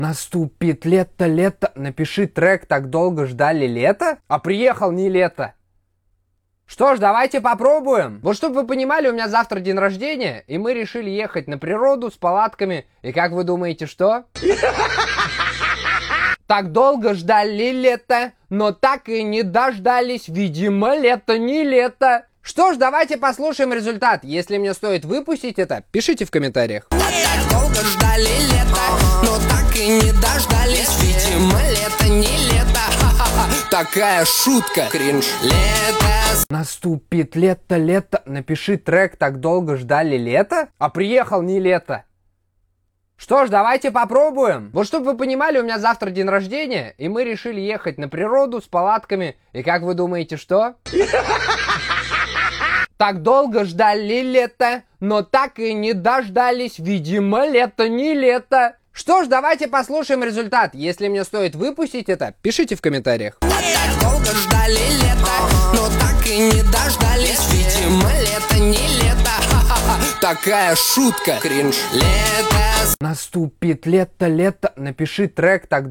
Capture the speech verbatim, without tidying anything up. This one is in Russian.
Наступит лето, лето, напиши трек, так долго ждали лето, а приехал не лето. Что ж, давайте попробуем. Вот чтобы вы понимали, у меня завтра день рождения, и мы решили ехать на природу с палатками. И как вы думаете, что? Так долго ждали лето, но так и не дождались. Видимо, лето не лето. Что ж, давайте послушаем результат. Если мне стоит выпустить это, пишите в комментариях. Так долго ждали лето, но так и не дождались. Видимо, лето не лето. Ха-ха-ха. Такая шутка. Кринж. Лето. Наступит лето, лето, напиши трек, так долго ждали лето, а приехал не лето. Что ж, давайте попробуем. Вот чтобы вы понимали, у меня завтра день рождения, и мы решили ехать на природу с палатками. И как вы думаете, что? Так долго ждали лето, но так и не дождались. Видимо, лето не лето. Что ж, давайте послушаем результат. Если мне стоит выпустить это, пишите в комментариях. Так долго ждали лето, но так и не дождались. Видимо, лето не лето. Ха-ха-ха. Такая шутка. Кринж. Лето. Наступит лето, лето, напиши трек, так